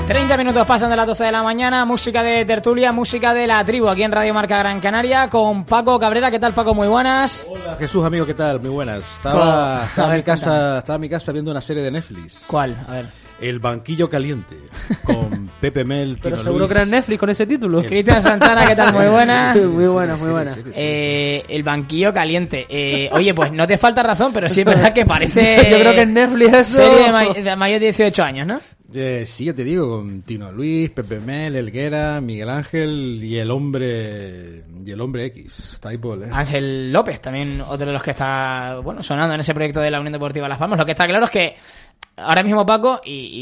30 minutos pasan de las 12 de la mañana, música de tertulia, música de la tribu aquí en Radio Marca Gran Canaria con Paco Cabrera. ¿Qué tal, Paco? Muy buenas. Hola Jesús, amigo, ¿qué tal? Muy buenas. Estaba en mi casa viendo una serie de Netflix. ¿Cuál? A ver. El banquillo caliente con Pepe Mel, Tino Pero seguro Luis. que era en Netflix con ese título. Cristian Santana, ¿qué tal? Muy buenas. Muy buenas, muy buenas. El banquillo caliente. Oye, pues no te falta razón, pero sí es verdad que parece... Yo creo que en Netflix eso... Serie de mayor de 18 años, ¿no? Sí, ya te digo, con Tino Luis, Pepe Mel, Helguera, Miguel Ángel y el hombre X, Typol, Ángel López, también otro de los que está sonando en ese proyecto de la Unión Deportiva Las Palmas. Lo que está claro es que ahora mismo, Paco,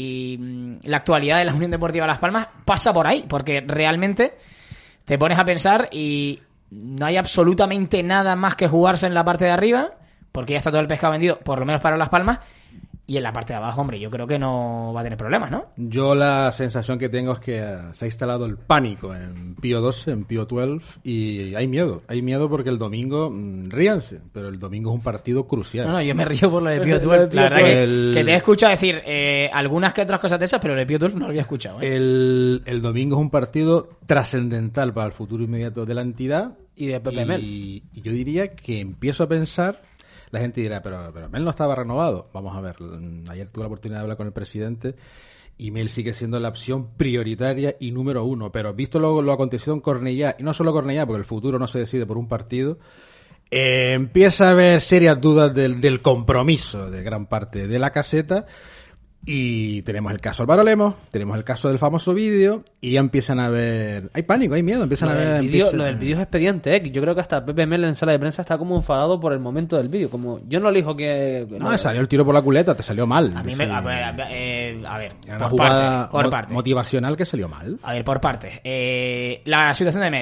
y la actualidad de la Unión Deportiva Las Palmas pasa por ahí, porque realmente te pones a pensar y no hay absolutamente nada más que jugarse en la parte de arriba, porque ya está todo el pescado vendido, por lo menos para Las Palmas. Y en la parte de abajo, hombre, yo creo que no va a tener problemas, ¿no? Yo la sensación que tengo es que se ha instalado el pánico en Pío 12, en Pío 12, y hay miedo porque el domingo, ríanse, pero el domingo es un partido crucial. No, yo me río por lo de Pío 12. La verdad que te he escuchado decir algunas que otras cosas de esas, pero lo de Pío 12 no lo había escuchado. El domingo es un partido trascendental para el futuro inmediato de la entidad. Y de Pepe Mel. Y yo diría que empiezo a pensar... La gente dirá, pero Mel no estaba renovado. Vamos a ver, ayer tuve la oportunidad de hablar con el presidente y Mel sigue siendo la opción prioritaria y número uno. Pero visto lo acontecido en Cornellá, y no solo Cornellá, porque el futuro no se decide por un partido, empieza a haber serias dudas del compromiso de gran parte de la caseta. Y tenemos el caso Álvaro Lemos, tenemos el caso del famoso vídeo, y ya empiezan a ver... Hay pánico, hay miedo, empiezan a ver... Lo del vídeo es expediente, Yo creo que hasta Pepe Mel en sala de prensa está como enfadado por el momento del vídeo. Como yo no le dijo que... No, salió el tiro por la culeta, te salió mal. A mí a ver, era por una jugada parte. motivacional que salió mal. A ver, por partes. La situación de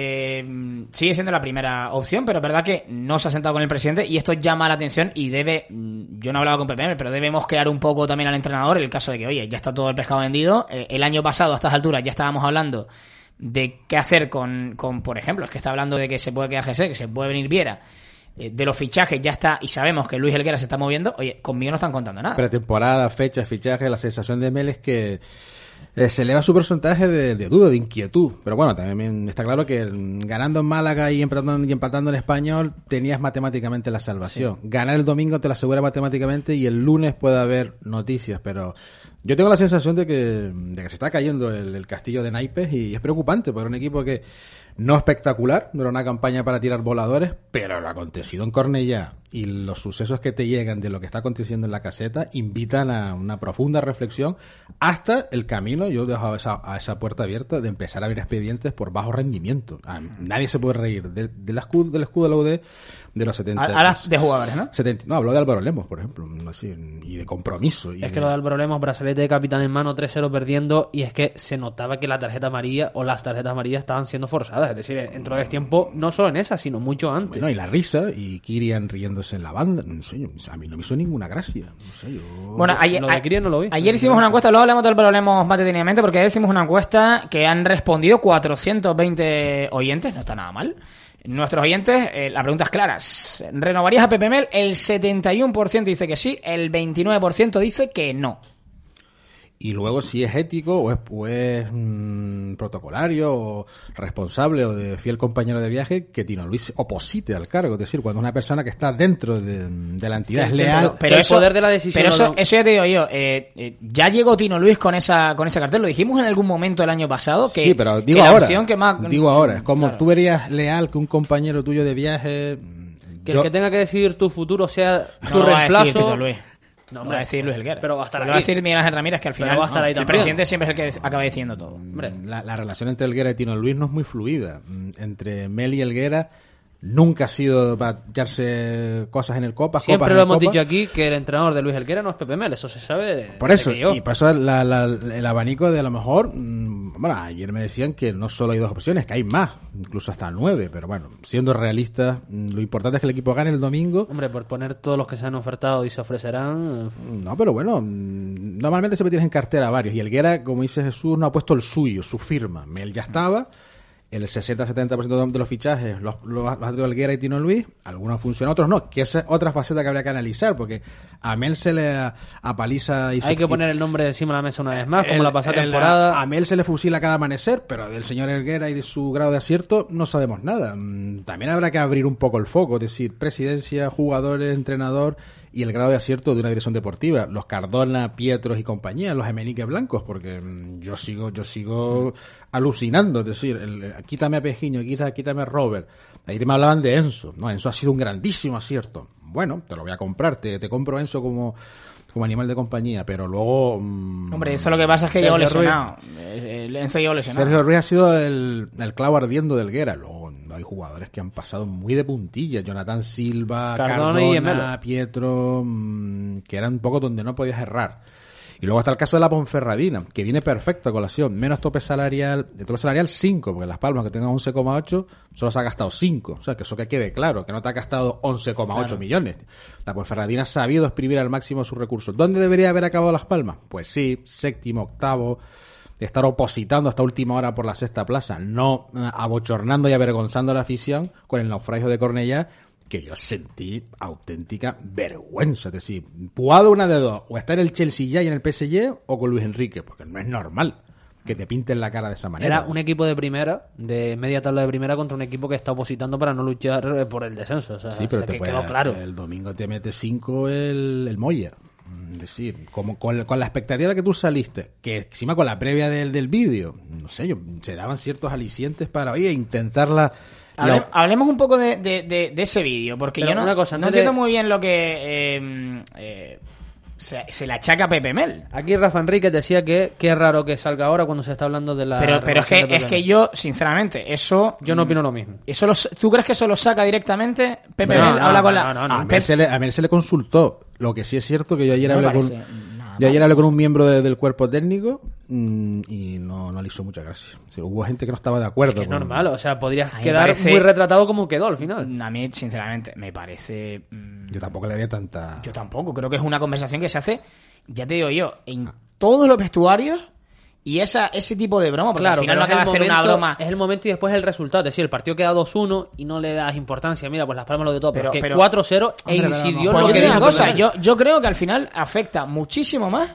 Mel sigue siendo la primera opción, pero es verdad que no se ha sentado con el presidente y esto llama la atención y debe... Yo no he hablado con Pepe Mel, pero debe mosquear un poco también al entrenador el caso de que, oye, ya está todo el pescado vendido. El año pasado, a estas alturas, ya estábamos hablando de qué hacer con por ejemplo, es que está hablando de que se puede quedar Jesse, que se puede venir Viera. De los fichajes ya está, y sabemos que Luis Helguera se está moviendo. Oye, conmigo no están contando nada. Pretemporada, fechas, fichajes, la sensación de Mel es que se eleva su porcentaje de duda, de inquietud. Pero bueno, también está claro que ganando en Málaga y empatando en Español tenías matemáticamente la salvación. Sí. Ganar el domingo te la asegura matemáticamente y el lunes puede haber noticias, pero yo tengo la sensación de que se está cayendo el castillo de naipes y es preocupante porque era un equipo que no espectacular, no era una campaña para tirar voladores, pero lo acontecido en Cornellá y los sucesos que te llegan de lo que está aconteciendo en la caseta invitan a una profunda reflexión hasta el camino. Yo dejo a esa puerta abierta de empezar a abrir expedientes por bajo rendimiento. Nadie se puede reír del escudo de la UD de los 70. Ahora de jugadores, ¿no? No, hablo de Álvaro Lemos, por ejemplo, así, y de compromiso. Es que lo de Álvaro Lemos, brazalete de capitán en mano, 3-0 perdiendo, y es que se notaba que la tarjeta amarilla o las tarjetas amarillas estaban siendo forzadas. Es decir, entró de tiempo no solo en esa, sino mucho antes. Bueno, y la risa, y Kirian riéndose en la banda, no sé, a mí no me hizo ninguna gracia. No sé, yo... Bueno, ayer, lo de Kirian no lo vi. Ayer hicimos una encuesta, luego hablamos del Álvaro Lemos más detenidamente, porque ayer hicimos una encuesta que han respondido 420 oyentes, no está nada mal. Nuestros oyentes, la pregunta es claras. ¿Renovarías a Pepe Mel? El 71% dice que sí, el 29% dice que no. Y luego si es ético o es protocolario o responsable o de fiel compañero de viaje que Tino Luis oposite al cargo. Es decir, cuando una persona que está dentro de la entidad es leal... Pero el poder de la decisión... Pero eso ya te digo yo. Ya llegó Tino Luis con ese cartel. Lo dijimos en algún momento el año pasado. Que, sí, pero digo ahora. Digo ahora. Es como claro. Tú verías leal que un compañero tuyo de viaje... Que el que tenga que decidir tu futuro sea tu reemplazo... No, hombre, va a decir Luis Helguera. Pero va a estar ahí. Va a decir Miguel Ángel Ramírez, que al final va a estar ahí el presidente siempre es el que acaba diciendo todo. Hombre, la relación entre Helguera y Tino Luis no es muy fluida. Entre Mel y Helguera nunca ha sido para echarse cosas en el copa. Siempre lo hemos dicho aquí que el entrenador de Luis Helguera no es Pepe Mel, eso se sabe. Por eso, y por eso el abanico de a lo mejor. Bueno, ayer me decían que no solo hay dos opciones, que hay más, incluso hasta 9, pero bueno, siendo realistas, lo importante es que el equipo gane el domingo. Hombre, por poner todos los que se han ofertado y se ofrecerán. No, pero bueno, normalmente siempre tienes en cartera varios, y Helguera, como dice Jesús, no ha puesto el suyo, su firma. Mel ya estaba. el 60-70% de los fichajes los ha traído Helguera y Tino Luis, algunos funcionan, otros no, que esa es otra faceta que habría que analizar, porque a Mel se le apaliza y Hay que poner el nombre encima de la mesa una vez más, como la pasada temporada. A Mel se le fusila cada amanecer, pero del señor Helguera y de su grado de acierto no sabemos nada. También habrá que abrir un poco el foco, es decir, presidencia, jugadores, entrenador y el grado de acierto de una dirección deportiva. Los Cardona, Pietros y compañía, los Emenique Blancos, porque yo sigo alucinando, es decir, quítame a Pejiño, quítame a Robert. Ahí me hablaban de Enzo, no, Enzo ha sido un grandísimo acierto. Bueno, te lo voy a comprar, te compro Enzo como animal de compañía, pero luego... Hombre, eso lo que pasa es que llegó lesionado. Enzo llegó lesionado. Sergio Ruiz ha sido el clavo ardiendo del Helguera. Luego hay jugadores que han pasado muy de puntilla. Jonathan Silva, Cardona, Pietro, que eran un poco donde no podías errar. Y luego está el caso de la Ponferradina, que viene perfecto a colación. Menos tope salarial, 5, porque Las Palmas, que tengan 11,8, solo se ha gastado 5. O sea, que eso que quede claro, que no te ha gastado 11,8 millones. La Ponferradina ha sabido exprimir al máximo sus recursos. ¿Dónde debería haber acabado Las Palmas? Pues sí, 7º, 8º, estar opositando hasta última hora por la 6ª plaza, no abochornando y avergonzando a la afición con el naufragio de Cornellá, que yo sentí auténtica vergüenza. Es decir, Puado una de dos, o estar en el Chelsea ya y en el PSG, o con Luis Enrique, porque no es normal que te pinten la cara de esa manera. Era un equipo de primera, de media tabla de primera, contra un equipo que está opositando para no luchar por el descenso. O sea, sí, pero que quedó claro. El domingo te mete 5 el Moya. Es decir, como con la expectativa que tú saliste, que encima con la previa del vídeo, no sé, se daban ciertos alicientes para, oye, intentarla. Hablemos un poco de ese vídeo, porque pero yo no entiendo muy bien lo que se le achaca a Pepe Mel. Aquí Rafa Enríquez decía que es raro que salga ahora cuando se está hablando de la... Pero es que yo, sinceramente, eso... Yo no opino lo mismo. ¿Tú crees que eso lo saca directamente? Pepe Mel habla con la... A Mel se le consultó. Lo que sí es cierto que yo ayer hablé con un miembro del cuerpo técnico y no le hizo mucha gracia. O sea, hubo gente que no estaba de acuerdo. Es normal, o sea, podrías quedar muy retratado como quedó al final. A mí, sinceramente, me parece... Yo tampoco le daría tanta... Yo tampoco, creo que es una conversación que se hace, ya te digo yo, en todos los vestuarios. Y ese tipo de broma, porque claro, al final no acaba de ser una broma. Es el momento y después el resultado. Es decir, el partido queda 2-1 y no le das importancia. Mira, pues Las Palmas lo de todo. Pero 4-0 incidió en lo que dijo. Yo creo que al final afecta muchísimo más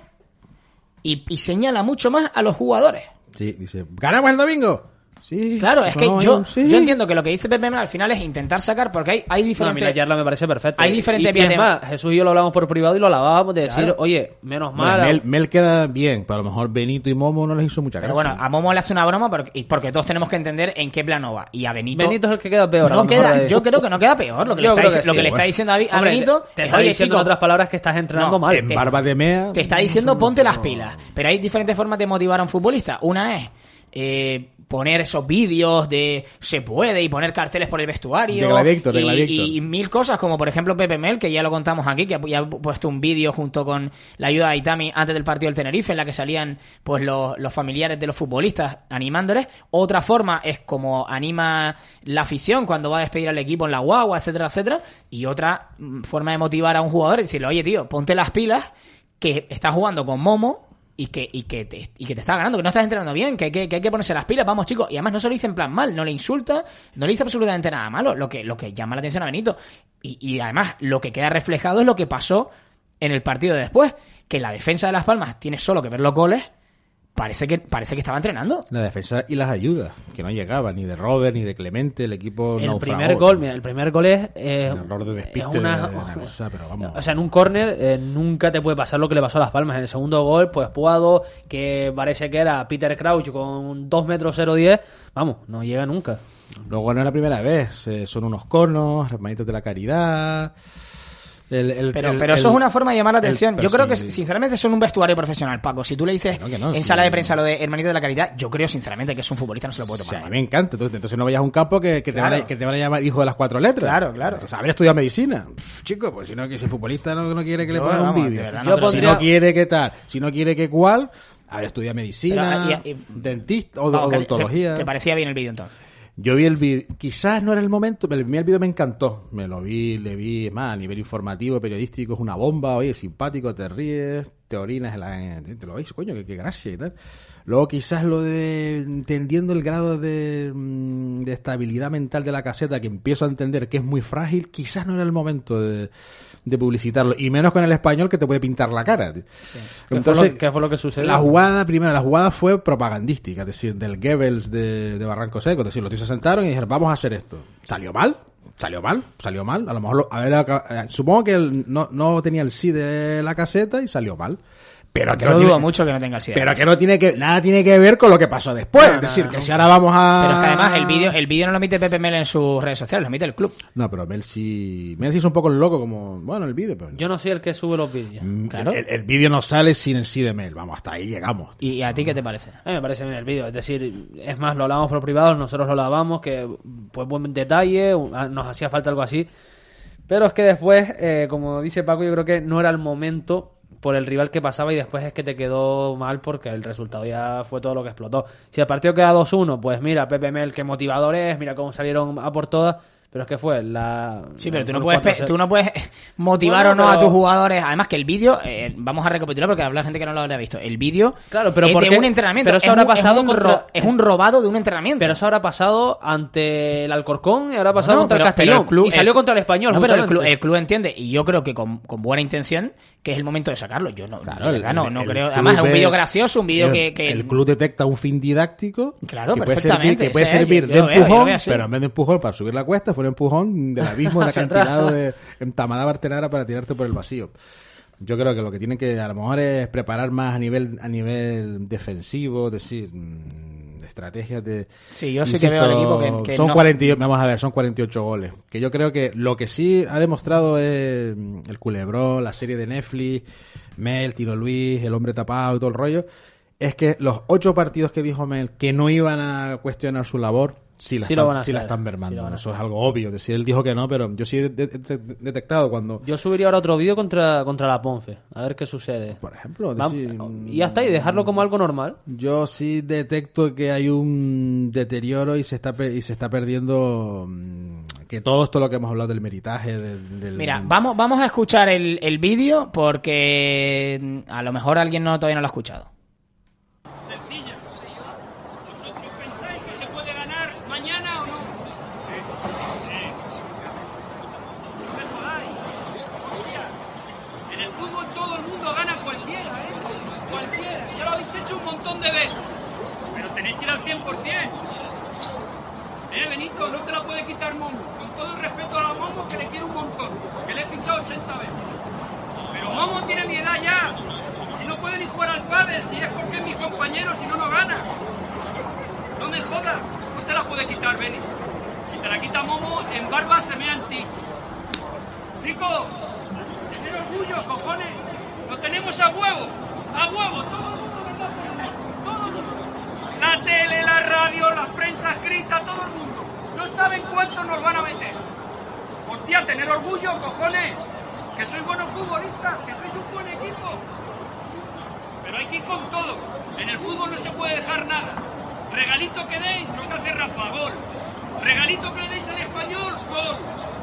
y señala mucho más a los jugadores. Sí, dice, ¿ganamos el domingo? Sí, claro, es que yo entiendo que lo que dice Pepe Mel al final es intentar sacar, porque hay diferentes... Mira, Yarla me parece perfecto. Hay diferentes y es más, Jesús y yo lo hablamos por privado y lo alabábamos de decir, oye, menos mal... Bueno, Mel queda bien, pero a lo mejor Benito y Momo no les hizo mucha gracia. Pero bueno, a Momo le hace una broma porque todos tenemos que entender en qué plano va. Y a Benito es el que queda peor. Yo creo que no queda peor. Lo que le está diciendo a Benito... Te está diciendo en otras palabras que estás entrenando mal. En barba de mea... Te está diciendo ponte las pilas. Pero hay diferentes formas de motivar a un futbolista. Una es... poner esos vídeos de se puede y poner carteles por el vestuario y mil cosas, como por ejemplo Pepe Mel, que ya lo contamos aquí, que ya ha puesto un vídeo junto con la ayuda de Itami antes del partido del Tenerife, en la que salían pues los familiares de los futbolistas animándoles. Otra forma es como anima la afición cuando va a despedir al equipo en la guagua, etcétera, etcétera. Y otra forma de motivar a un jugador es decirle, oye tío, ponte las pilas, que estás jugando con Momo y que te está ganando, que no estás entrenando bien, que hay que ponerse las pilas, vamos chicos. Y además no se lo dice en plan mal, no le insulta, no le dice absolutamente nada malo, lo que llama la atención a Benito. Y además lo que queda reflejado es lo que pasó en el partido de después, que la defensa de Las Palmas tiene solo que ver los goles. Parece que estaba entrenando. La defensa y las ayudas, que no llegaban ni de Robert ni de Clemente, el equipo el primer gol es un error de despiste pero vamos. O sea, en un córner nunca te puede pasar lo que le pasó a Las Palmas. En el segundo gol, pues Puado, que parece que era Peter Crouch con 2 metros 0,10, vamos, no llega nunca. Luego no es la primera vez, son unos conos, hermanitos de la caridad. Pero eso es una forma de llamar la atención. Yo creo que sinceramente son un vestuario profesional, Paco. Si tú le dices en sala de prensa lo de hermanito de la caridad, yo creo sinceramente que es un futbolista, no se lo puede tomar. A mí me encanta. Entonces no vayas a un campo que te van a llamar hijo de las 4 letras. Claro. O sea, haber estudiado medicina. Chico, pues si el futbolista no quiere que le pongan un vídeo. Si no quiere que tal, si no quiere que cual, haber estudiado medicina, dentista o odontología. ¿Te parecía bien el vídeo entonces? Yo vi el vídeo, quizás no era el momento, pero el vídeo me encantó. Me lo vi, le vi, más a nivel informativo, periodístico, es una bomba, oye, simpático, te ríes, te orinas, te lo veis, coño, qué gracia y tal. Luego quizás lo de entendiendo el grado de estabilidad mental de la caseta, que empiezo a entender que es muy frágil, quizás no era el momento de publicitarlo, y menos con el español que te puede pintar la cara. Sí. Entonces, ¿Qué fue lo que sucedió? La jugada fue propagandística, es decir, del Goebbels de Barranco Seco, es decir, los tíos se sentaron y dijeron, vamos a hacer esto. ¿Salió mal? A lo mejor, supongo que no tenía el sí de la caseta y salió mal. Pero que yo dudo mucho que no tenga el sí. Pero que nada tiene que ver con lo que pasó después. Es decir, que si ahora vamos a... Pero es que además el vídeo no lo emite Pepe Mel en sus redes sociales, lo emite el club. No, pero Mel sí es un poco el loco, como, bueno, el vídeo, pero... Yo no soy el que sube los vídeos. Claro. El vídeo no sale sin el sí de Mel, vamos, hasta ahí llegamos. ¿Y a ti qué te parece? A mí me parece bien el vídeo, es decir, es más, lo hablábamos por privado, nosotros lo lavamos, que pues buen detalle, nos hacía falta algo así, pero es que después, como dice Paco, yo creo que no era el momento por el rival que pasaba y después es que te quedó mal porque el resultado ya fue todo lo que explotó. Si el partido queda 2-1, pues mira, Pepe Mel, qué motivador es, mira cómo salieron a por todas. Pero es que fue la... Sí, pero tú no puedes motivar o no a tus jugadores. Además que el vídeo, vamos a recapitular porque habrá gente que no lo habrá visto. El vídeo claro, pero es de un entrenamiento. Pero eso habrá pasado es un robado de un entrenamiento. Pero eso habrá pasado ante el Alcorcón y habrá pasado contra el Castellón. Y salió contra el Español. No, pero el club entiende. Y yo creo que con buena intención que es el momento de sacarlo. Yo no creo. Además es un vídeo gracioso, un vídeo que... El club detecta un fin didáctico. Claro, perfectamente. Que puede servir de empujón, pero en vez de empujón para subir la cuesta, fue un empujón del abismo, de acantilado de Tamadá Bartenara para tirarte por el vacío. Yo creo que lo que tienen que a lo mejor es preparar más a nivel defensivo, es decir, estrategias de... Sí, yo sí que veo al equipo que son no... 48, vamos a ver, son 48 goles. Que yo creo que lo que sí ha demostrado es el Culebrón, la serie de Netflix, Mel, Tino Luis, El Hombre Tapado y todo el rollo, es que los 8 partidos que dijo Mel que no iban a cuestionar su labor, sí la están mermando. Eso es algo obvio. Es decir, él dijo que no, pero yo sí he detectado cuando... Yo subiría ahora otro vídeo contra la Ponfe. A ver qué sucede. Por ejemplo. Y ya está, y dejarlo como algo normal. Yo sí detecto que hay un deterioro y se está perdiendo... que todo esto lo que hemos hablado del meritaje, Mira, vamos a escuchar el vídeo porque a lo mejor alguien todavía no lo ha escuchado. Benito, no te la puede quitar Momo. Con todo el respeto a la Momo, que le quiero un montón, que le he fichado 80 veces. Pero Momo tiene mi edad ya. Si no puede ni jugar al pádel, si es porque es mi compañero, si no, no gana. No me jodas, no te la puede quitar, Beni. Si te la quita Momo, en barba se mea en ti. Chicos, tener orgullo, cojones. Lo tenemos a huevo, todo el mundo, ¿verdad? Todo el mundo. La tele, la radio, la prensa escrita, todo el mundo. No saben cuánto nos van a meter. Hostia, tener orgullo, cojones. Que sois buenos futbolistas, que sois un buen equipo. Pero hay que ir con todo. En el fútbol no se puede dejar nada. Regalito que deis, lo que hace Rafa, gol. Regalito que le deis al Español, gol.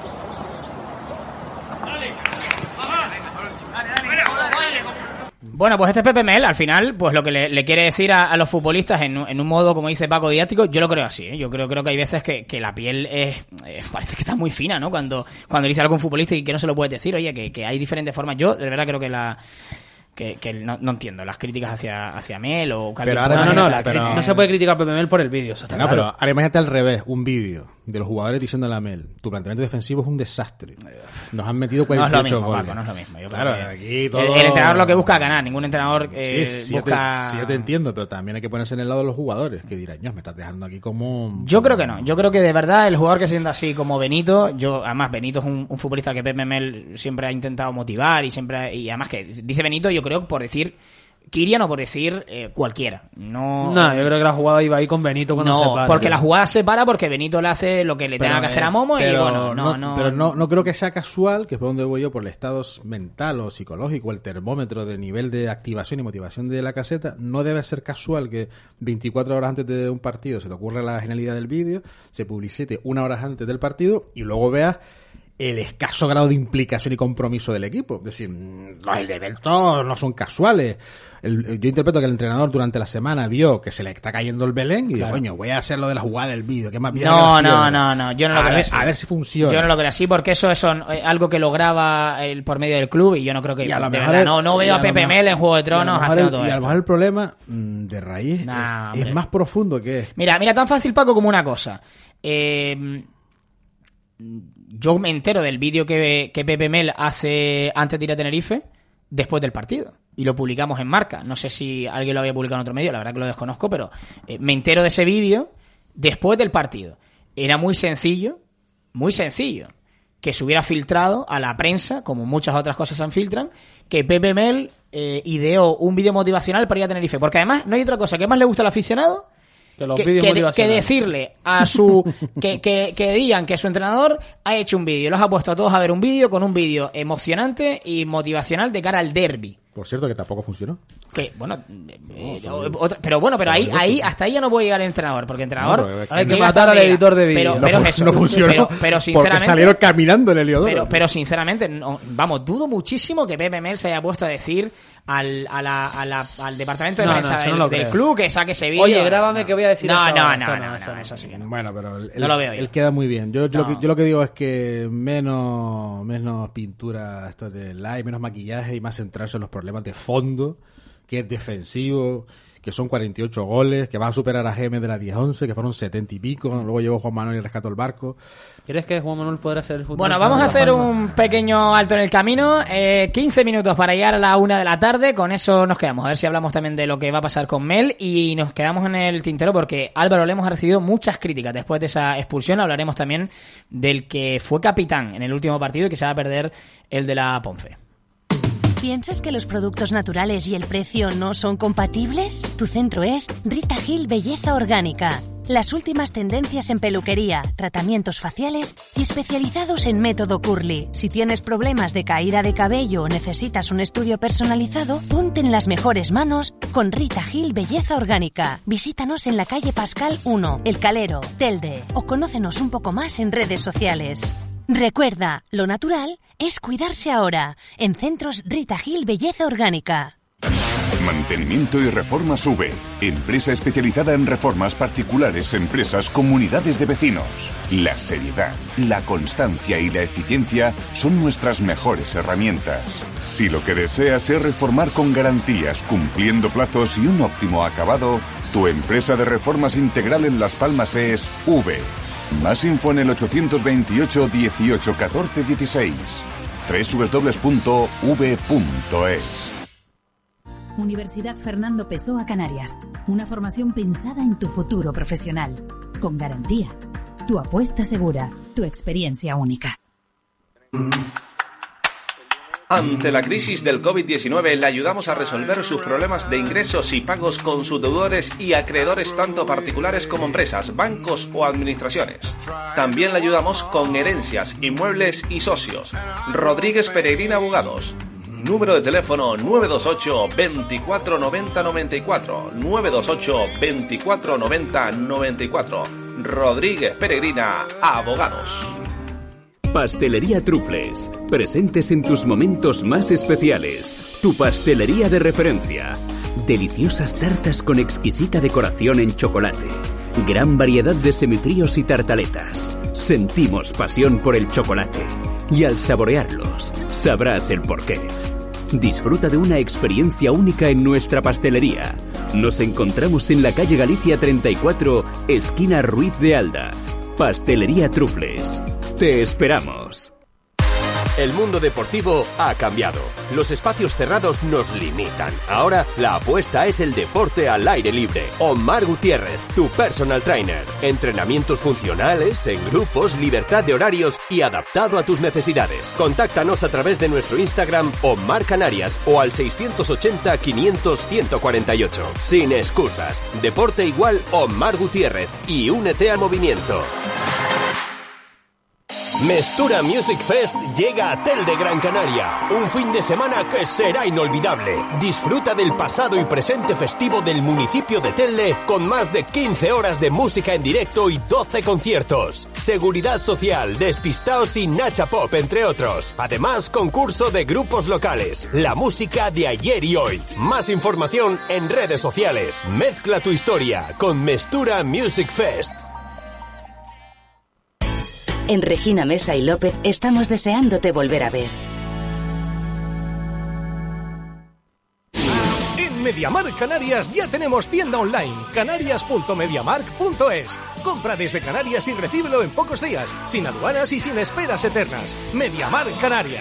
Dale. Ajá. Dale. Bueno, pues este Pepe Mel, al final, pues lo que le quiere decir a los futbolistas en un modo, como dice Paco, didáctico, yo lo creo así, ¿eh? Yo creo que hay veces que la piel parece que está muy fina, ¿no? Cuando dice algo un futbolista y que no se lo puede decir, oye, que hay diferentes formas. Yo, de verdad, creo que no entiendo las críticas hacia Mel o... Pero ahora no se puede criticar a Pepe Mel por el vídeo. No, pero ahora imagínate al revés, un vídeo de los jugadores diciéndole a Mel, tu planteamiento defensivo es un desastre. Nos han metido 48 goles. No es lo mismo. Yo claro, aquí todo... el entrenador lo que busca es ganar, ningún entrenador busca... Sí, yo te entiendo, pero también hay que ponerse en el lado de los jugadores, que dirán, ya me estás dejando aquí como... Yo creo que no, yo creo que de verdad el jugador que se sienta así como Benito, además Benito es un futbolista que Pepe Mel siempre ha intentado motivar y además que dice Benito, yo creo por decir Kirian o por decir cualquiera. No, yo creo que la jugada iba ahí con Benito cuando se para. Porque la jugada se para porque Benito le hace lo que le tenga que hacer a Momo y bueno, Pero no creo que sea casual, que es por donde voy yo, por el estado mental o psicológico, el termómetro de nivel de activación y motivación de Lacazette. No debe ser casual que 24 horas antes de un partido se te ocurra la genialidad del vídeo, se publicite 1 hora antes del partido y luego veas el escaso grado de implicación y compromiso del equipo. Es decir, los elementos no son casuales. Yo interpreto que el entrenador durante la semana vio que se le está cayendo el Belén y digo, coño, voy a hacer lo de la jugada del vídeo, que más bien No, yo no lo creo así. A ver si funciona. Yo no lo creo así porque eso es algo que lo graba por medio del club y yo no creo que... Y a lo de mejor verdad, no veo a Pepe Mel en Juego de Tronos haciendo todo esto. Y a lo mejor el problema de raíz es más profundo que es. Mira, tan fácil, Paco, como una cosa. Yo me entero del vídeo que Pepe Mel hace antes de ir a Tenerife después del partido y lo publicamos en Marca. No sé si alguien lo había publicado en otro medio, la verdad que lo desconozco, pero me entero de ese vídeo después del partido. Era muy sencillo que se hubiera filtrado a la prensa, como muchas otras cosas se filtran, que Pepe Mel ideó un vídeo motivacional para ir a Tenerife, porque además no hay otra cosa que más le gusta al aficionado que decirle a su que digan que su entrenador ha hecho un vídeo, los ha puesto a todos a ver un vídeo con un vídeo emocionante y motivacional de cara al derbi. Por cierto, que tampoco funcionó. Que bueno, pero ahí hasta ahí ya no puede llegar el entrenador, porque el entrenador hay que matar al editor de vídeo. Pero eso no funcionó. Pero sinceramente, porque salieron caminando el Heliodoro. Pero sinceramente, dudo muchísimo que Pepe Mel se haya puesto a decir al departamento de prensa del club que saque ese vídeo. Oye, grábame que voy a decir eso sí que no. Bueno, pero no lo veo él queda muy bien. Yo lo que digo es que menos pintura esto de live, menos maquillaje y más centrarse en los problemas de fondo, que es defensivo, que son 48 goles, que va a superar a GM de la 10-11, que fueron 70 y pico, luego llegó Juan Manuel y rescató el barco. ¿Crees que Juan Manuel podrá ser el futuro? Bueno, vamos a hacer un pequeño alto en el camino, 15 minutos para llegar a la 1 de la tarde, con eso nos quedamos, a ver si hablamos también de lo que va a pasar con Mel y nos quedamos en el tintero porque Álvaro Lemos ha recibido muchas críticas después de esa expulsión. Hablaremos también del que fue capitán en el último partido y que se va a perder el de la Ponfe. ¿Piensas que los productos naturales y el precio no son compatibles? Tu centro es Rita Gil Belleza Orgánica. Las últimas tendencias en peluquería, tratamientos faciales y especializados en método curly. Si tienes problemas de caída de cabello o necesitas un estudio personalizado, ponte en las mejores manos con Rita Gil Belleza Orgánica. Visítanos en la calle Pascal 1, El Calero, Telde o conócenos un poco más en redes sociales. Recuerda, lo natural es cuidarse ahora. En Centros Rita Gil Belleza Orgánica. Mantenimiento y Reformas V. Empresa especializada en reformas particulares, empresas, comunidades de vecinos. La seriedad, la constancia y la eficiencia son nuestras mejores herramientas. Si lo que deseas es reformar con garantías, cumpliendo plazos y un óptimo acabado, tu empresa de reformas integral en Las Palmas es V. Más info en el 828 18 14 16. www.v.es. Universidad Fernando Pessoa Canarias. Una formación pensada en tu futuro profesional. Con garantía. Tu apuesta segura. Tu experiencia única. Ante la crisis del COVID-19 le ayudamos a resolver sus problemas de ingresos y pagos con sus deudores y acreedores tanto particulares como empresas, bancos o administraciones. También le ayudamos con herencias, inmuebles y socios. Rodríguez Peregrina Abogados. Número de teléfono 928 24 90 94. 928 24 90 94. Rodríguez Peregrina Abogados. Pastelería Trufles, presentes en tus momentos más especiales. Tu pastelería de referencia. Deliciosas tartas con exquisita decoración en chocolate. Gran variedad de semifríos y tartaletas. Sentimos pasión por el chocolate. Y al saborearlos, sabrás el porqué. Disfruta de una experiencia única en nuestra pastelería. Nos encontramos en la calle Galicia 34, esquina Ruiz de Alda. Pastelería Trufles. Te esperamos. El mundo deportivo ha cambiado. Los espacios cerrados nos limitan. Ahora la apuesta es el deporte al aire libre. Omar Gutiérrez, tu personal trainer. Entrenamientos funcionales, en grupos, libertad de horarios y adaptado a tus necesidades. Contáctanos a través de nuestro Instagram Omar Canarias o al 680 500 148. Sin excusas. Deporte igual Omar Gutiérrez y únete al movimiento. Mestura Music Fest llega a Telde Gran Canaria. Un fin de semana que será inolvidable. Disfruta del pasado y presente festivo del municipio de Telde con más de 15 horas de música en directo y 12 conciertos. Seguridad Social, Despistaos y Nacha Pop, entre otros. Además, concurso de grupos locales. La música de ayer y hoy. Más información en redes sociales. Mezcla tu historia con Mestura Music Fest. En Regina Mesa y López estamos deseándote volver a ver. En MediaMarkt Canarias ya tenemos tienda online, canarias.mediamarkt.es. Compra desde Canarias y recíbelo en pocos días, sin aduanas y sin esperas eternas. MediaMarkt Canarias.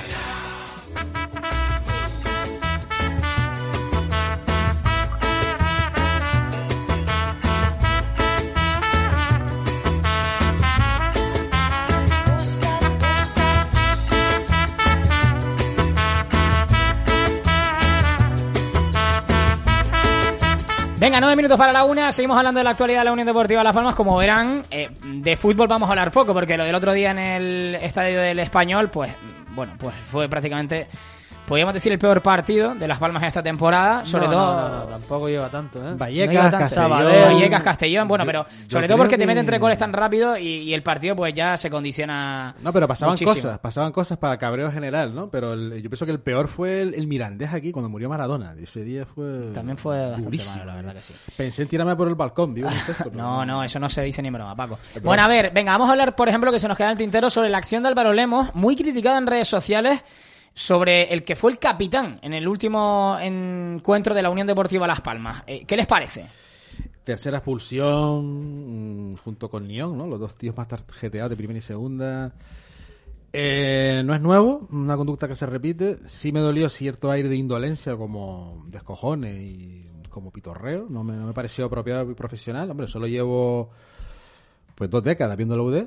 Venga, 9 minutos para la 1, seguimos hablando de la actualidad de la Unión Deportiva Las Palmas. Como verán, de fútbol vamos a hablar poco, porque lo del otro día en el estadio del Español, pues fue prácticamente, podríamos decir, el peor partido de Las Palmas en esta temporada, sobre todo... No, tampoco llega tanto, ¿eh? Vallecas, Castellón, sobre todo porque te meten 3 goles tan rápido y el partido pues ya se condiciona. No, pero pasaban muchísimo. cosas para cabreo general, ¿no? Pero yo pienso que el peor fue el Mirandés aquí, cuando murió Maradona. Ese día fue... También fue bastante durísimo. malo, la verdad que sí. Pensé en tirarme por el balcón, digo, No, eso no se dice ni broma, Paco. Bueno, a ver, venga, vamos a hablar, por ejemplo, que se nos queda en el tintero sobre la acción de Álvaro Lemos, muy criticada en redes sociales, sobre el que fue el capitán en el último encuentro de la Unión Deportiva Las Palmas. ¿Qué les parece? Tercera expulsión junto con Nión, ¿no? Los dos tíos más tarjeteados de primera y segunda. No es nuevo, una conducta que se repite. Sí me dolió cierto aire de indolencia, como descojones y como pitorreo. No me pareció apropiado y profesional. Hombre, solo llevo pues 2 décadas viendo la UD.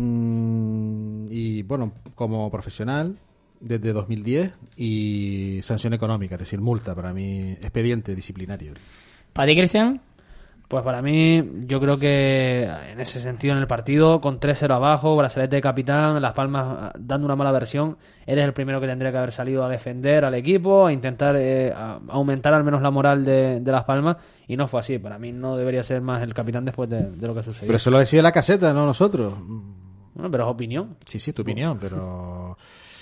Y bueno, como profesional desde 2010 y sanción económica, es decir, multa, para mí, expediente disciplinario. ¿Para ti, Cristian? Pues para mí, yo creo que en ese sentido, en el partido, con 3-0 abajo, brazalete de capitán, Las Palmas dando una mala versión, eres el primero que tendría que haber salido a defender al equipo, a intentar a aumentar al menos la moral de Las Palmas, y no fue así. Para mí no debería ser más el capitán después de lo que sucedió. Pero eso lo decía la caseta, no nosotros. Bueno, pero es opinión. Sí, tu opinión, pero...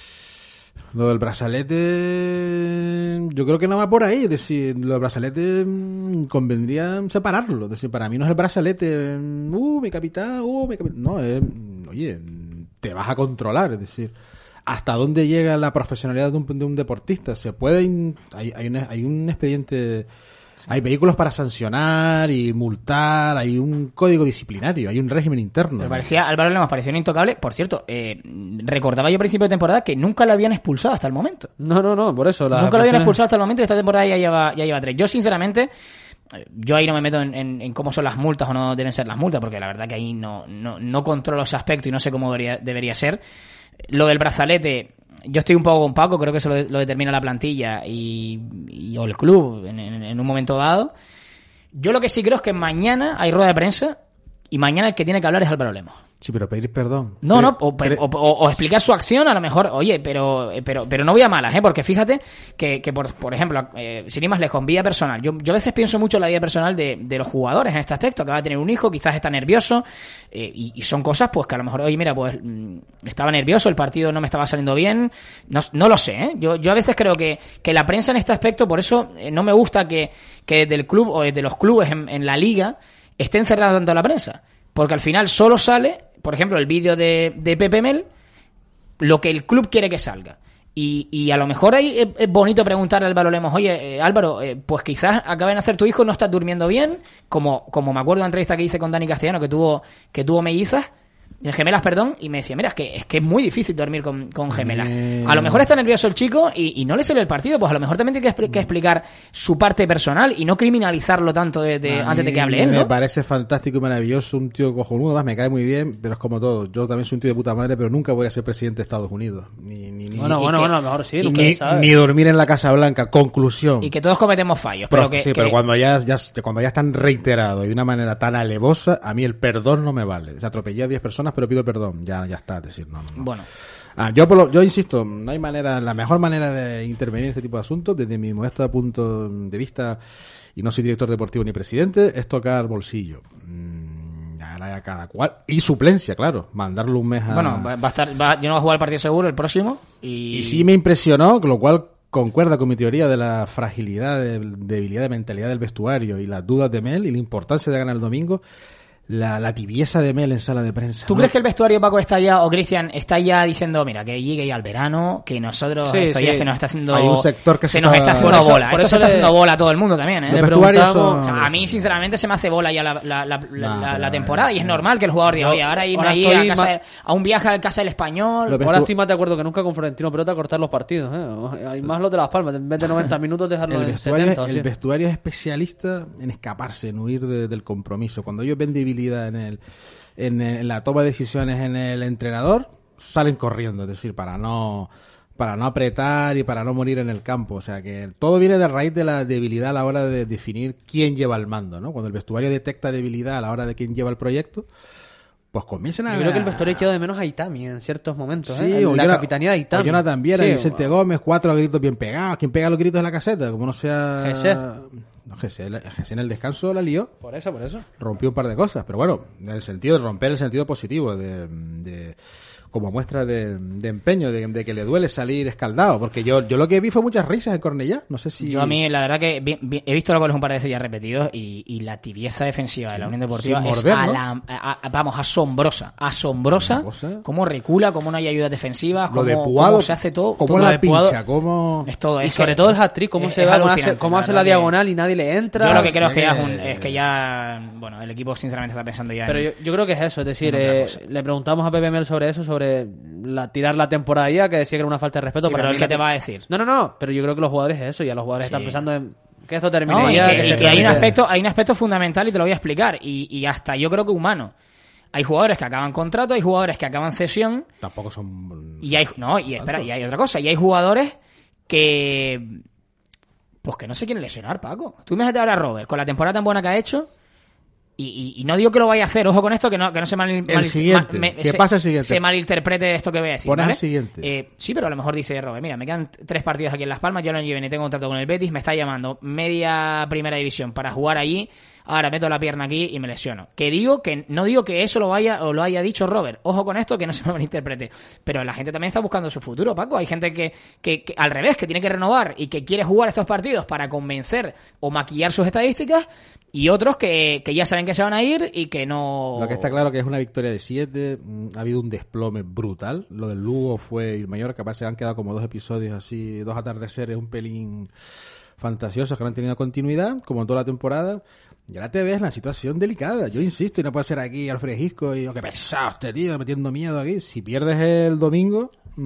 Lo del brazalete, yo creo que no va por ahí. Es decir, lo del brazalete convendría separarlo. Es decir, para mí no es el brazalete, mi capitán, No, oye, te vas a controlar. Es decir, ¿hasta dónde llega la profesionalidad de un deportista? Se puede, hay un expediente... Hay vehículos para sancionar y multar, hay un código disciplinario, hay un régimen interno. Pero Álvaro Lemos parecía un intocable. Por cierto, recordaba yo a principio de temporada que nunca lo habían expulsado hasta el momento. No, por eso. Nunca lo habían expulsado hasta el momento y esta temporada ya lleva 3. Yo, sinceramente, yo ahí no me meto en cómo son las multas o no deben ser las multas, porque la verdad que ahí no controlo ese aspecto y no sé cómo debería ser. Lo del brazalete... Yo estoy un poco con Paco, creo que eso lo determina la plantilla o el club en un momento dado. Yo lo que sí creo es que mañana hay rueda de prensa y mañana el que tiene que hablar es Álvaro Lemos. Sí, pero pedir perdón. O explicar su acción, a lo mejor, oye, pero no voy a malas, porque fíjate que por ejemplo, sin ir más lejos, vida personal. Yo a veces pienso mucho en la vida personal de los jugadores en este aspecto. Acaba de tener un hijo, quizás está nervioso, y son cosas pues que a lo mejor, oye, mira, pues estaba nervioso, el partido no me estaba saliendo bien, no lo sé, ¿eh? Yo a veces creo que la prensa en este aspecto, por eso no me gusta que del club o de los clubes en la liga estén cerrados tanto la prensa, porque al final solo sale, por ejemplo, el vídeo de Pepe Mel, lo que el club quiere que salga. Y a lo mejor ahí es bonito preguntarle a Álvaro Lemos, oye, Álvaro, pues quizás acaba de nacer tu hijo, no estás durmiendo bien, como me acuerdo de una entrevista que hice con Dani Castellano, que tuvo mellizas, gemelas, perdón, y me decía, mira, es que es muy difícil dormir con gemelas. A lo mejor está nervioso el chico y no le sale el partido, pues a lo mejor también tiene que explicar su parte personal y no criminalizarlo tanto antes de que hable él, ¿no? Me parece fantástico y maravilloso, un tío cojonudo, además me cae muy bien, pero es como todo. Yo también soy un tío de puta madre, pero nunca voy a ser presidente de Estados Unidos. Bueno, a lo mejor sí, nunca se sabe. Ni dormir en la Casa Blanca. Conclusión. Y que todos cometemos fallos. Pero cuando ya están reiterados y de una manera tan alevosa, a mí el perdón no me vale. Se atropellé a 10 personas, pero pido perdón. Ya está, es decir, no. Bueno. Yo insisto, no hay manera, la mejor manera de intervenir en este tipo de asuntos, desde mi modesto punto de vista, y no soy director deportivo ni presidente, es tocar bolsillo. A cada cual. Y suplencia, claro. Mandarlo un mes a... Bueno, yo no voy a jugar el partido seguro el próximo. Y sí me impresionó, con lo cual concuerda con mi teoría de la fragilidad, debilidad de mentalidad del vestuario y las dudas de Mel y la importancia de ganar el domingo. La tibieza de Mel en sala de prensa. ¿Tú crees que el vestuario, Paco, está ya, o Cristian, está ya diciendo, mira, que llegue ya el verano, que nosotros ya se nos está haciendo... Hay un sector que se nos está haciendo bola. Esto se está haciendo bola a todo el mundo también, ¿eh? Le preguntamos... A mí, sinceramente, se me hace bola ya la temporada y es normal que el jugador diga, oye, ahora irme allí a un viaje a casa del Español... Ahora estoy más de acuerdo que nunca con Florentino Pelota a cortar los partidos, ¿eh? Hay más los de Las Palmas, en vez de 90 minutos dejarlo en 70. El vestuario es especialista en escaparse, en huir del compromiso. Cuando ellos ven debilidad en la toma de decisiones en el entrenador, salen corriendo, es decir, para no apretar y para no morir en el campo. O sea que todo viene de raíz de la debilidad a la hora de definir quién lleva el mando, ¿no? Cuando el vestuario detecta debilidad a la hora de quién lleva el proyecto, pues comienzan a... Yo creo que el vestuario ha echado de menos a Itami en ciertos momentos, sí, o la capitanía de Itami. O Jonathan Viera, Vicente Gómez, 4 gritos bien pegados. ¿Quién pega los gritos en la caseta? Como no sea... Jesse en el descanso la lió. Por eso. Rompió un par de cosas, pero bueno, en el sentido de romper el sentido positivo, como muestra de empeño, de que le duele salir escaldado, porque yo lo que vi fue muchas risas en Cornellá, no sé si... Yo a mí, la verdad que he visto los goles un par de veces ya repetidos y la tibieza defensiva de la Unión Deportiva es asombrosa, cómo recula, cómo no hay ayudas defensivas, cómo se hace todo. Cómo la pincha, cómo... Es todo, y sobre todo el hat-trick, cómo hace la diagonal y nadie le entra. Yo lo que creo es que ya bueno, el equipo sinceramente está pensando ya Pero yo creo que es eso, es decir, le preguntamos a Pepe Mel sobre eso, sobre tirar la temporada ya, que decía que era una falta de respeto. Sí, pero él, ¿qué te va a decir? No, pero yo creo que los jugadores es eso, ya los jugadores están pensando en que esto termine ya. Y que hay un aspecto fundamental y te lo voy a explicar, y hasta yo creo que humano. Hay jugadores que acaban contrato, hay jugadores que acaban cesión. Tampoco son... Y hay otra cosa, y hay jugadores que... Pues que no se quieren lesionar, Paco. Tú imagínate ahora a Robert, con la temporada tan buena que ha hecho... Y no digo que lo vaya a hacer, ojo con esto, que no se se malinterprete esto que voy a decir. ¿Vale? El siguiente. Sí, pero a lo mejor dice Robert, mira, me quedan 3 partidos aquí en Las Palmas, yo no llevo ni tengo contrato con el Betis, me está llamando media primera división para jugar allí, ahora meto la pierna aquí y me lesiono. No digo que eso lo haya dicho Robert, ojo con esto, que no se me malinterprete, pero la gente también está buscando su futuro, Paco. Hay gente que al revés, que tiene que renovar y que quiere jugar estos partidos para convencer o maquillar sus estadísticas, y otros que ya saben que se van a ir y que no... Lo que está claro que es una victoria de 7, ha habido un desplome brutal. Lo del Lugo fue el mayor, capaz se han quedado como 2 episodios así, 2 atardeceres un pelín fantasiosos que no han tenido continuidad, como en toda la temporada. Y ahora te ves en la situación delicada. Yo insisto, y no puede ser aquí al fresquisco y qué pesado este tío, metiendo miedo aquí. Si pierdes el domingo...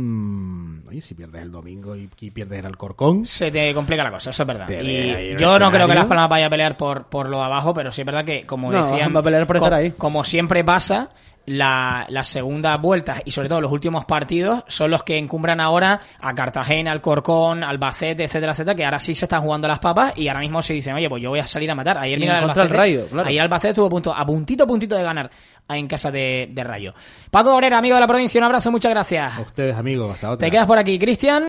si pierdes el domingo y pierdes el Alcorcón, se te complica la cosa, eso es verdad. Y yo no creo que Las Palmas vaya a pelear por lo de abajo, pero sí es verdad que, como decían, va a pelear por estar ahí. Como siempre pasa, las segundas vueltas y sobre todo los últimos partidos son los que encumbran ahora a Cartagena, Alcorcón, Albacete, etcétera, que ahora sí se están jugando las papas y ahora mismo se dicen, oye, pues yo voy a salir a matar. Ayer mira Albacete, Rayo, claro. Ayer Albacete estuvo a puntito de ganar en casa de Rayo. Paco Obrera, amigo de la provincia, un abrazo, muchas gracias. A ustedes, amigos, hasta otra. Te quedas por aquí, Cristian.